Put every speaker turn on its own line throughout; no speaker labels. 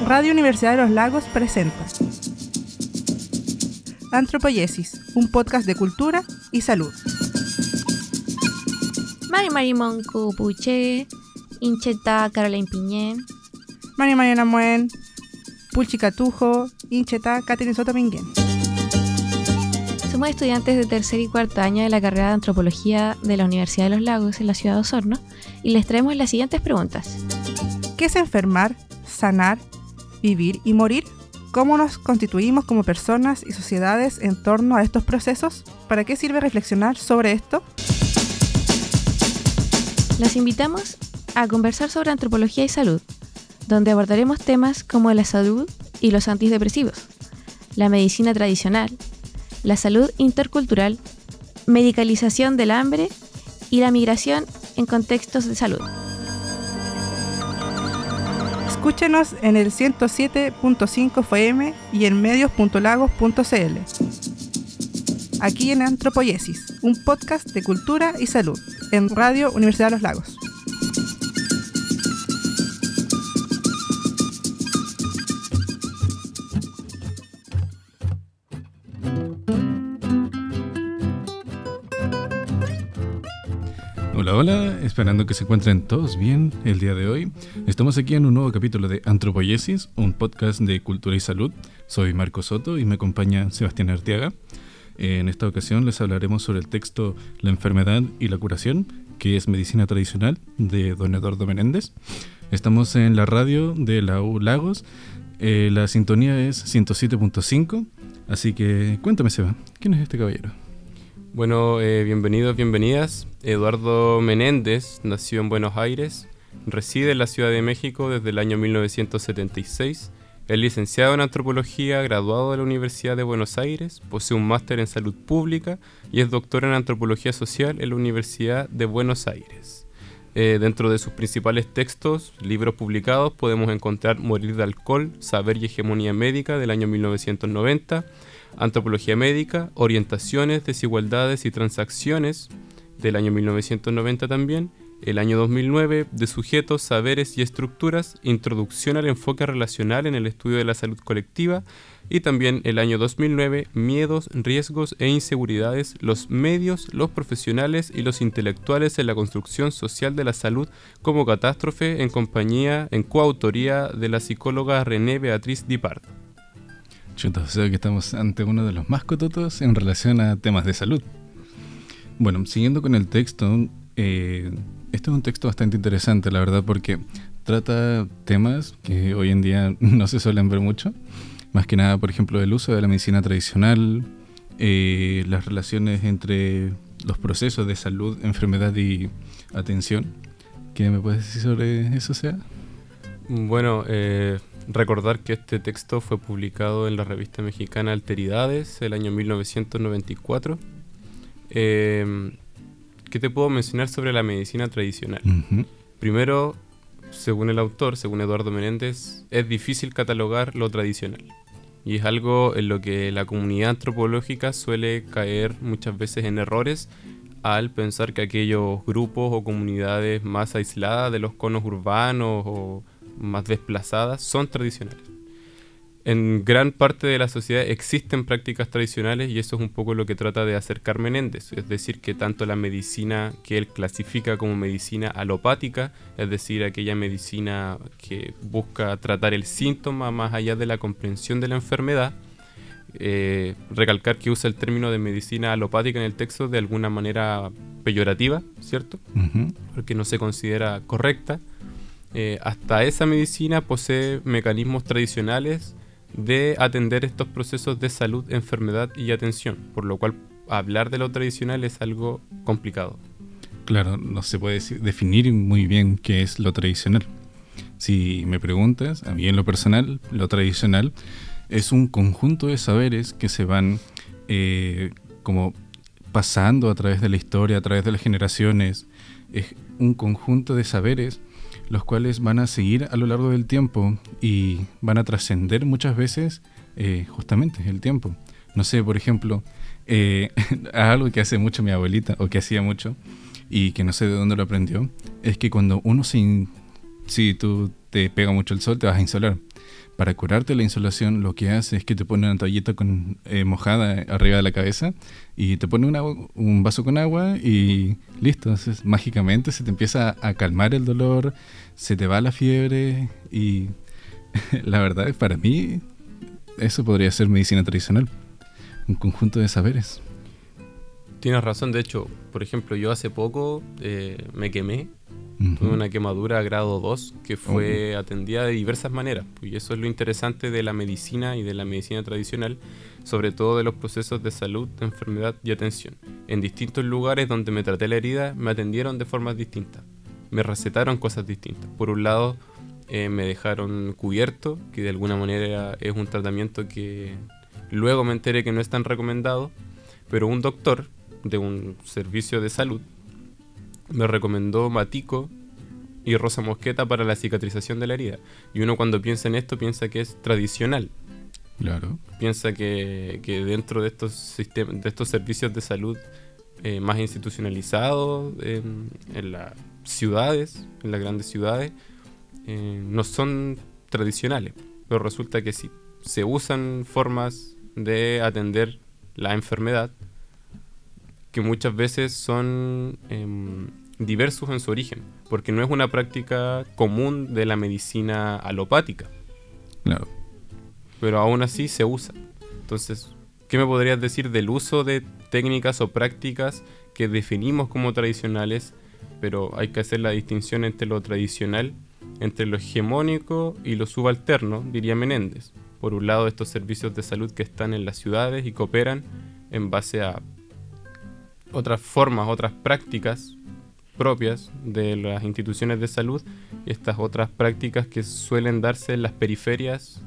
Radio Universidad de los Lagos presenta Antropoyesis, un podcast de cultura y salud.
Marimonco Puche, Incheta Caroline Piñén,
Mariana Muen, Pulchicatujo, Incheta Catherine Soto Minguén.
Somos estudiantes de tercer y cuarto año de la carrera de Antropología de la Universidad de los Lagos en la ciudad de Osorno y les traemos las siguientes preguntas.
¿Qué es enfermar, sanar, vivir y morir? ¿Cómo nos constituimos como personas y sociedades en torno a estos procesos? ¿Para qué sirve reflexionar sobre esto?
Los invitamos a conversar sobre antropología y salud, donde abordaremos temas como la salud y los antidepresivos, la medicina tradicional, la salud intercultural, medicalización del hambre y la migración en contextos de salud.
Escúchenos en el 107.5 FM y en medios.lagos.cl. Aquí en Antropoyesis, un podcast de cultura y salud, en Radio Universidad de los Lagos.
Hola, esperando que se encuentren todos bien el día de hoy. Estamos aquí en un nuevo capítulo de Antropoyesis, un podcast de cultura y salud. Soy Marco Soto y me acompaña Sebastián Arteaga. En esta ocasión les hablaremos sobre el texto La enfermedad y la curación, que es medicina tradicional, de don Eduardo Menéndez. Estamos en la radio de la U Lagos, la sintonía es 107.5, así que cuéntame, Seba, ¿quién es este caballero?
Bueno, bienvenidos, bienvenidas. Eduardo Menéndez nació en Buenos Aires, reside en la Ciudad de México desde el año 1976. Es licenciado en Antropología, graduado de la Universidad de Buenos Aires, posee un máster en Salud Pública y es doctor en Antropología Social en la Universidad de Buenos Aires. Dentro de sus principales textos, libros publicados, podemos encontrar Morir de alcohol, Saber y hegemonía médica del año 1990, Antropología médica, Orientaciones, desigualdades y transacciones del año 1990 también, el año 2009, de sujetos, saberes y estructuras, Introducción al enfoque relacional en el estudio de la salud colectiva, y también el año 2009, Miedos, riesgos e inseguridades, los medios, los profesionales y los intelectuales en la construcción social de la salud como catástrofe, en coautoría de la psicóloga René Beatriz Dipart.
Chuta, o sea que estamos ante uno de los más cototos en relación a temas de salud. Bueno, siguiendo con el texto, este es un texto bastante interesante, la verdad, porque trata temas que hoy en día no se suelen ver mucho. Más que nada, por ejemplo, el uso de la medicina tradicional, las relaciones entre los procesos de salud, enfermedad y atención. ¿Qué me puedes decir sobre eso, Seba?
Bueno, recordar que este texto fue publicado en la revista mexicana Alteridades el año 1994. ¿Qué te puedo mencionar sobre la medicina tradicional? Uh-huh. Primero, según el autor, según Eduardo Menéndez, es difícil catalogar lo tradicional. Y es algo en lo que la comunidad antropológica suele caer muchas veces en errores al pensar que aquellos grupos o comunidades más aisladas de los conos urbanos o más desplazadas son tradicionales. En gran parte de la sociedad existen prácticas tradicionales y eso es un poco lo que trata de acercar Menéndez, es decir, que tanto la medicina que él clasifica como medicina alopática, es decir, aquella medicina que busca tratar el síntoma más allá de la comprensión de la enfermedad, recalcar que usa el término de medicina alopática en el texto de alguna manera peyorativa, ¿cierto? Uh-huh. Porque no se considera correcta. Hasta esa medicina posee mecanismos tradicionales de atender estos procesos de salud, enfermedad y atención, por lo cual hablar de lo tradicional es algo complicado.
Claro, no se puede definir muy bien qué es lo tradicional. Si me preguntas, a mí en lo personal, lo tradicional es un conjunto de saberes que se van como pasando a través de la historia, a través de las generaciones. Es un conjunto de saberes los cuales van a seguir a lo largo del tiempo y van a trascender muchas veces justamente el tiempo. No sé, por ejemplo, algo que hace mucho mi abuelita, o que hacía mucho, y que no sé de dónde lo aprendió, es que cuando uno si tú te pega mucho el sol, te vas a insolar. para curarte la insolación, lo que hace es que te pone una toallita mojada arriba de la cabeza y te pone un vaso con agua y listo. Entonces, mágicamente se te empieza a calmar el dolor, se te va la fiebre y la verdad, para mí, eso podría ser medicina tradicional, un conjunto de saberes.
Tienes razón, de hecho, por ejemplo, yo hace poco me quemé. Tuve una quemadura grado 2 que fue atendida de diversas maneras. Y eso es lo interesante de la medicina y de la medicina tradicional, sobre todo de los procesos de salud, de enfermedad y atención. En distintos lugares donde me traté la herida, me atendieron de formas distintas. Me recetaron cosas distintas. Por un lado, me dejaron cubierto, que de alguna manera es un tratamiento que luego me enteré que no es tan recomendado, pero un doctor de un servicio de salud me recomendó matico y rosa mosqueta para la cicatrización de la herida. Y uno cuando piensa en esto piensa que es tradicional.
Claro.
Piensa que dentro de estos sistemas, de estos servicios de salud más institucionalizados en las ciudades, en las grandes ciudades, no son tradicionales. Pero resulta que sí, se usan formas de atender la enfermedad que muchas veces son diversos en su origen, porque no es una práctica común de la medicina alopática.
Claro.
Pero aún así se usa. Entonces, ¿qué me podrías decir del uso de técnicas o prácticas que definimos como tradicionales, pero hay que hacer la distinción entre lo tradicional, entre lo hegemónico y lo subalterno, diría Menéndez? Por un lado, estos servicios de salud que están en las ciudades y que operan en base a otras formas, otras prácticas propias de las instituciones de salud, y estas otras prácticas que suelen darse en las periferias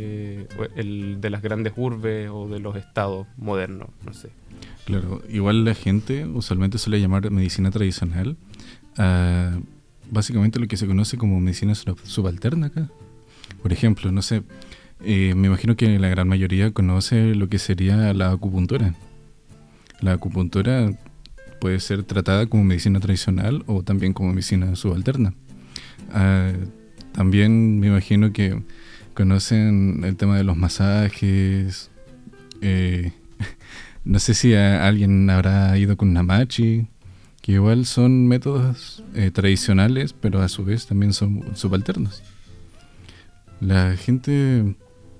de las grandes urbes o de los estados modernos, no sé.
Claro, igual la gente usualmente suele llamar medicina tradicional básicamente lo que se conoce como medicina subalterna acá. Por ejemplo, no sé, me imagino que la gran mayoría conoce lo que sería la acupuntura. La acupuntura puede ser tratada como medicina tradicional o también como medicina subalterna. También me imagino que conocen el tema de los masajes. No sé si alguien habrá ido con Namachi, que igual son métodos tradicionales, pero a su vez también son subalternos. La gente...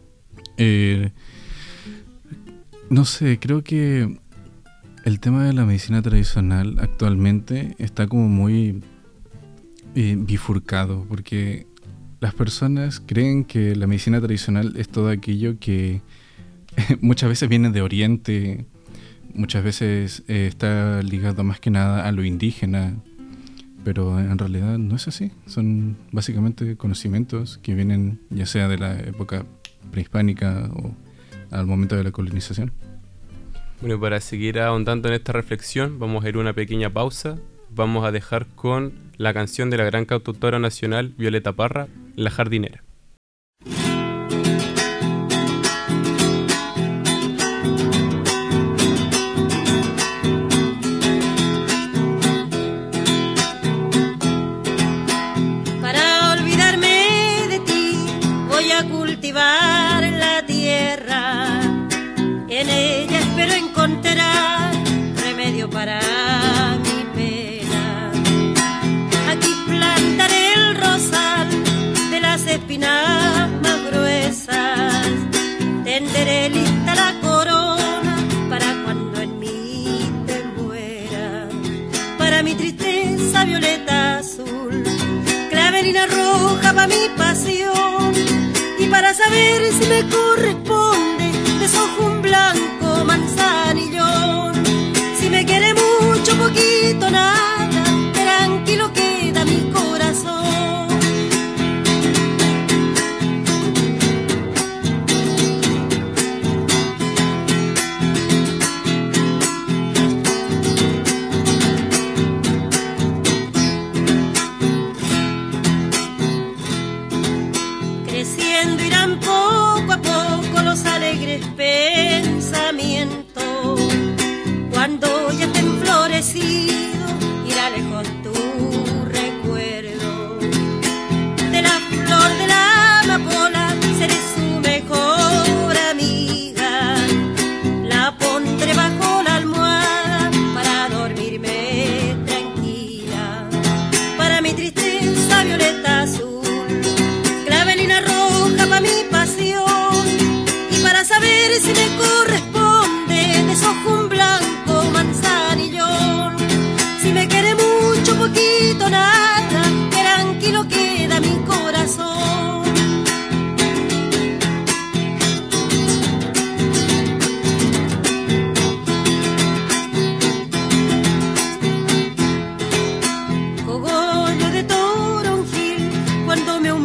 no sé, creo que el tema de la medicina tradicional actualmente está como muy bifurcado, porque las personas creen que la medicina tradicional es todo aquello que muchas veces viene de Oriente, muchas veces está ligado más que nada a lo indígena, pero en realidad no es así. Son básicamente conocimientos que vienen ya sea de la época prehispánica o al momento de la colonización.
Bueno, para seguir ahondando en esta reflexión, vamos a ir a una pequeña pausa. Vamos a dejar con la canción de la gran cantautora nacional Violeta Parra, La Jardinera.
Para olvidarme de ti, voy a cultivar la tierra. En ella espero encontrar remedio para mi pena. Aquí plantaré el rosal de las espinas más gruesas. Tenderé lista la corona para cuando en mí te muera. Para mi tristeza violeta azul, clavelina roja para mi pasión. Y para saber si me corresponde, desojo un blanco manzanillón. Si me quiere mucho, poquito, nada, tranquilo queda mi corazón. Creciendo irán poco a poco los alegres pensamientos.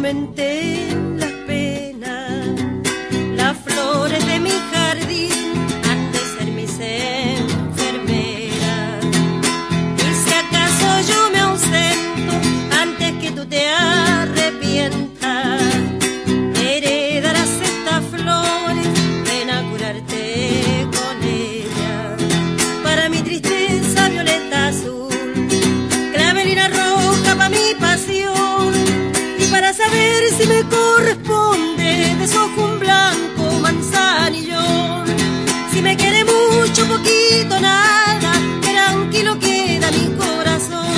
aumenten las penas. Las flores de mi jardín han de ser mis enfermeras. Y si acaso yo me ausento antes que tú te arrepientas, heredarás estas flores, ven a curarte con ellas. Para mi tristeza violeta azul, clavelina roja pa' mi pasión. Y para saber si me corresponde, deshojo un blanco manzanillón. Si me quiere mucho, poquito, nada, tranquilo queda mi corazón.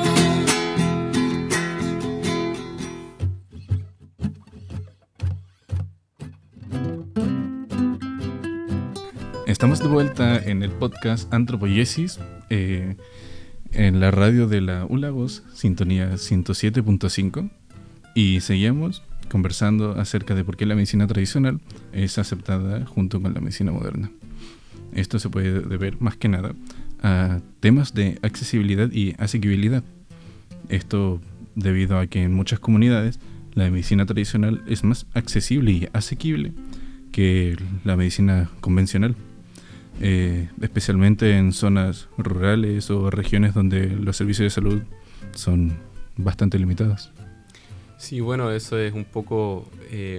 Estamos de vuelta en el podcast Antropoiesis, en la radio de la ULAGOS, sintonía 107.5, y seguimos conversando acerca de por qué la medicina tradicional es aceptada junto con la medicina moderna. Esto se puede deber más que nada a temas de accesibilidad y asequibilidad. Esto debido a que en muchas comunidades la medicina tradicional es más accesible y asequible que la medicina convencional. Especialmente en zonas rurales o regiones donde los servicios de salud son bastante limitados.
Sí, bueno, eso es un poco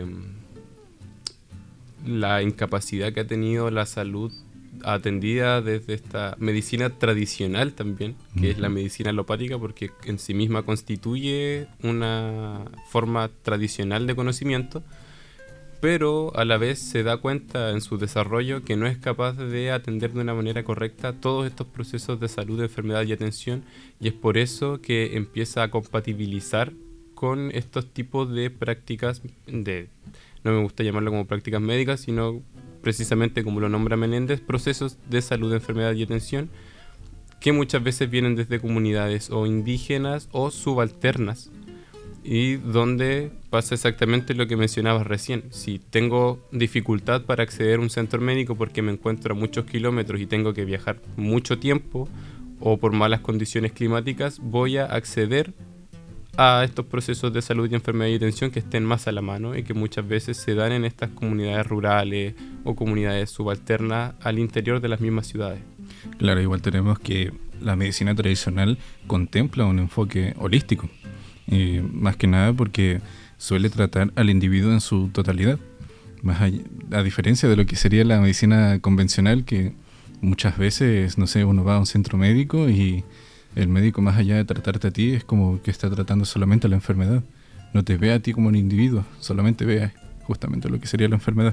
la incapacidad que ha tenido la salud atendida desde esta medicina tradicional también, que es la medicina alopática, porque en sí misma constituye una forma tradicional de conocimiento, pero a la vez se da cuenta en su desarrollo que no es capaz de atender de una manera correcta todos estos procesos de salud, de enfermedad y atención, y es por eso que empieza a compatibilizar con estos tipos de prácticas, no me gusta llamarlo como prácticas médicas, sino precisamente como lo nombra Menéndez, procesos de salud, enfermedad y atención, que muchas veces vienen desde comunidades o indígenas o subalternas, y donde pasa exactamente lo que mencionabas recién. Si tengo dificultad para acceder a un centro médico porque me encuentro a muchos kilómetros y tengo que viajar mucho tiempo, o por malas condiciones climáticas, voy a acceder a estos procesos de salud y enfermedad y atención que estén más a la mano y que muchas veces se dan en estas comunidades rurales o comunidades subalternas al interior de las mismas ciudades.
Claro, igual tenemos que la medicina tradicional contempla un enfoque holístico. Más que nada porque suele tratar al individuo en su totalidad, más allá, a diferencia de lo que sería la medicina convencional, que muchas veces, no sé, uno va a un centro médico y el médico, más allá de tratarte a ti, es como que está tratando solamente la enfermedad, no te ve a ti como un individuo, solamente ve justamente lo que sería la enfermedad,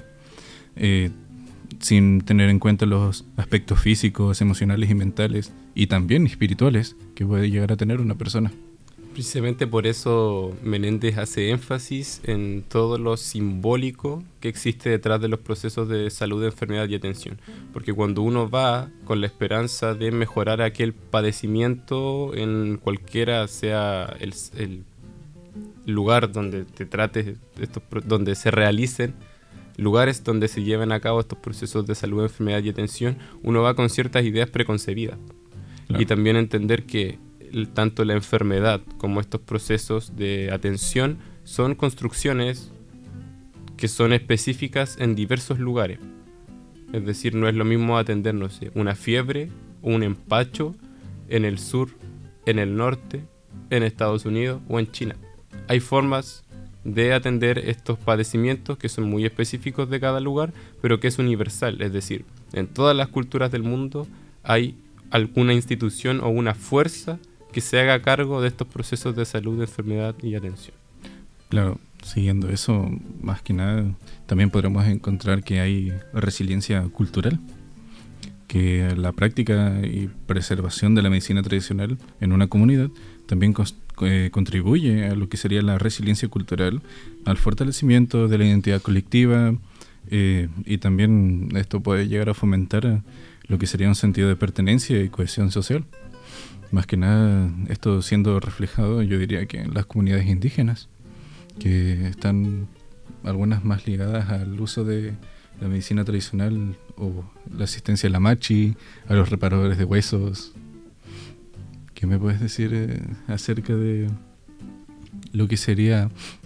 sin tener en cuenta los aspectos físicos, emocionales y mentales, y también espirituales que puede llegar a tener una persona.
Precisamente por eso Menéndez hace énfasis en todo lo simbólico que existe detrás de los procesos de salud, enfermedad y atención. Porque cuando uno va con la esperanza de mejorar aquel padecimiento en cualquiera sea el lugar donde te trates, donde se realicen, lugares donde se lleven a cabo estos procesos de salud, enfermedad y atención, uno va con ciertas ideas preconcebidas. Claro. Y también entender que tanto la enfermedad como estos procesos de atención son construcciones que son específicas en diversos lugares. Es decir, no es lo mismo atender, no sé, una fiebre o un empacho en el sur, en el norte, en Estados Unidos o en China. Hay formas de atender estos padecimientos que son muy específicos de cada lugar, pero que es universal. Es decir, en todas las culturas del mundo hay alguna institución o una fuerza que se haga cargo de estos procesos de salud, enfermedad y atención.
Claro, siguiendo eso, más que nada, también podremos encontrar que hay resiliencia cultural, que la práctica y preservación de la medicina tradicional en una comunidad también contribuye a lo que sería la resiliencia cultural, al fortalecimiento de la identidad colectiva, y también esto puede llegar a fomentar lo que sería un sentido de pertenencia y cohesión social. Más que nada, esto siendo reflejado, yo diría que en las comunidades indígenas, que están algunas más ligadas al uso de la medicina tradicional o la asistencia a la machi, a los reparadores de huesos. ¿Qué me puedes decir acerca de lo que sería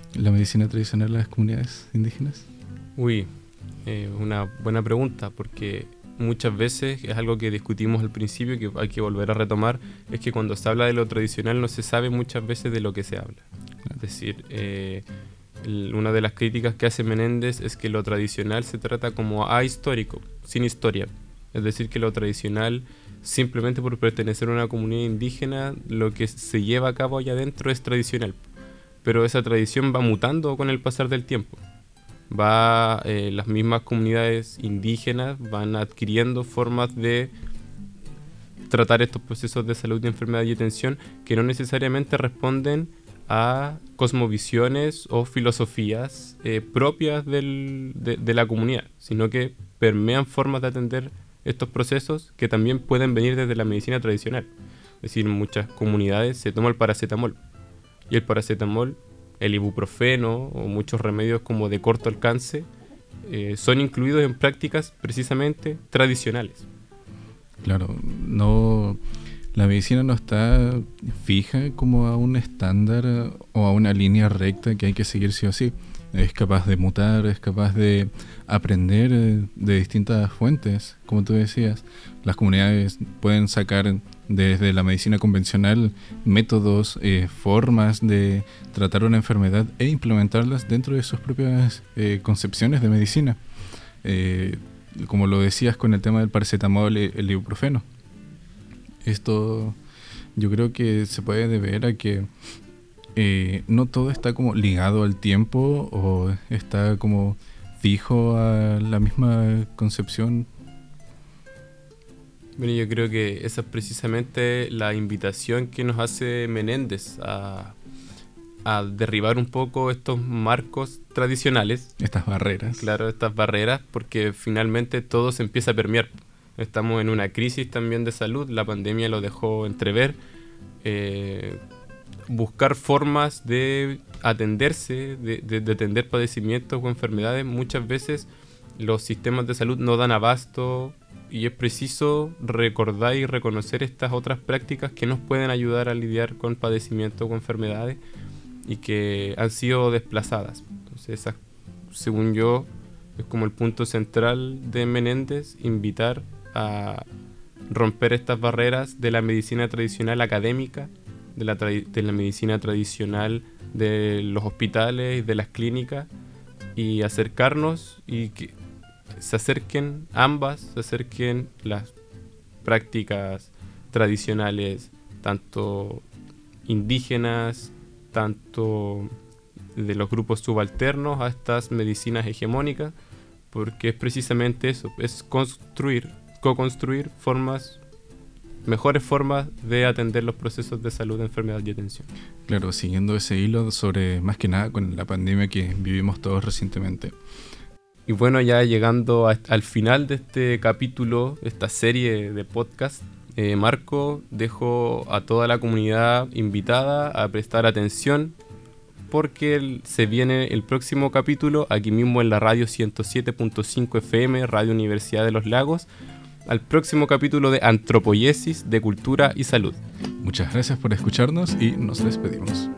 la medicina tradicional a las comunidades indígenas?
Una buena pregunta, porque muchas veces es algo que discutimos al principio, que hay que volver a retomar, es que cuando se habla de lo tradicional no se sabe muchas veces de lo que se habla. Es decir, una de las críticas que hace Menéndez es que lo tradicional se trata como ahistórico, sin historia. Es decir, que lo tradicional, simplemente por pertenecer a una comunidad indígena, lo que se lleva a cabo allá adentro es tradicional. Pero esa tradición va mutando con el pasar del tiempo. Las mismas comunidades indígenas van adquiriendo formas de tratar estos procesos de salud, de enfermedad y atención que no necesariamente responden a cosmovisiones o filosofías propias de la comunidad, sino que permean formas de atender estos procesos que también pueden venir desde la medicina tradicional. Es decir, en muchas comunidades se toma el paracetamol, y el paracetamol, el ibuprofeno o muchos remedios como de corto alcance son incluidos en prácticas precisamente tradicionales.
Claro, la medicina no está fija como a un estándar o a una línea recta que hay que seguir sí o sí. Es capaz de mutar, es capaz de aprender de distintas fuentes, como tú decías. Las comunidades pueden sacar desde la medicina convencional métodos, formas de tratar una enfermedad e implementarlas dentro de sus propias concepciones de medicina. Como lo decías con el tema del paracetamol, el ibuprofeno. Esto yo creo que se puede deber a que no todo está como ligado al tiempo o está como fijo a la misma concepción.
Bueno, yo creo que esa es precisamente la invitación que nos hace Menéndez a derribar un poco estos marcos tradicionales.
Estas barreras.
Claro, estas barreras, porque finalmente todo se empieza a permear. Estamos en una crisis también de salud, la pandemia lo dejó entrever. Buscar formas de atenderse, de atender padecimientos o enfermedades, muchas veces los sistemas de salud no dan abasto y es preciso recordar y reconocer estas otras prácticas que nos pueden ayudar a lidiar con padecimientos o enfermedades y que han sido desplazadas. Entonces, esa, según yo, es como el punto central de Menéndez, invitar a romper estas barreras de la medicina tradicional académica, de la medicina tradicional de los hospitales y de las clínicas, y acercarnos y que se acerquen las prácticas tradicionales, tanto indígenas, tanto de los grupos subalternos a estas medicinas hegemónicas, porque es precisamente eso, es co-construir mejores formas de atender los procesos de salud, enfermedad y atención.
Claro, siguiendo ese hilo sobre, más que nada, con la pandemia que vivimos todos recientemente.
Y bueno, ya llegando al final de este capítulo, esta serie de podcast, Marco, dejo a toda la comunidad invitada a prestar atención porque se viene el próximo capítulo aquí mismo en la radio 107.5 FM, Radio Universidad de los Lagos, al próximo capítulo de Antropoiesis de Cultura y Salud.
Muchas gracias por escucharnos y nos despedimos.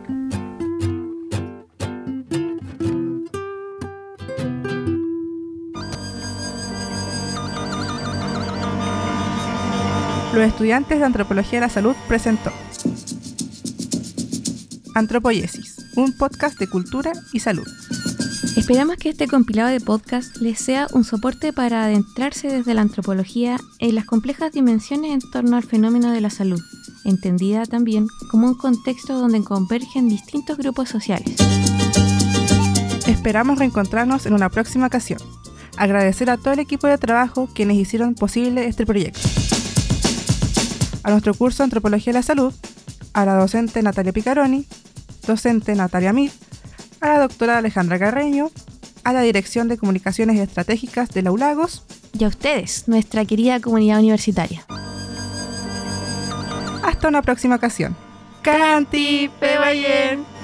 Los estudiantes de Antropología de la Salud presentó Antropoiesis, un podcast de cultura y salud.
Esperamos que este compilado de podcast les sea un soporte para adentrarse desde la antropología en las complejas dimensiones en torno al fenómeno de la salud, entendida también como un contexto donde convergen distintos grupos sociales.
Esperamos reencontrarnos en una próxima ocasión. Agradecer a todo el equipo de trabajo quienes hicieron posible este proyecto. A nuestro curso Antropología de la Salud, a la docente Natalia Picaroni, docente Natalia Mir, a la doctora Alejandra Carreño, a la Dirección de Comunicaciones Estratégicas de la ULAGOS
y a ustedes, nuestra querida comunidad universitaria.
Hasta una próxima ocasión. ¡Canti Pebayen!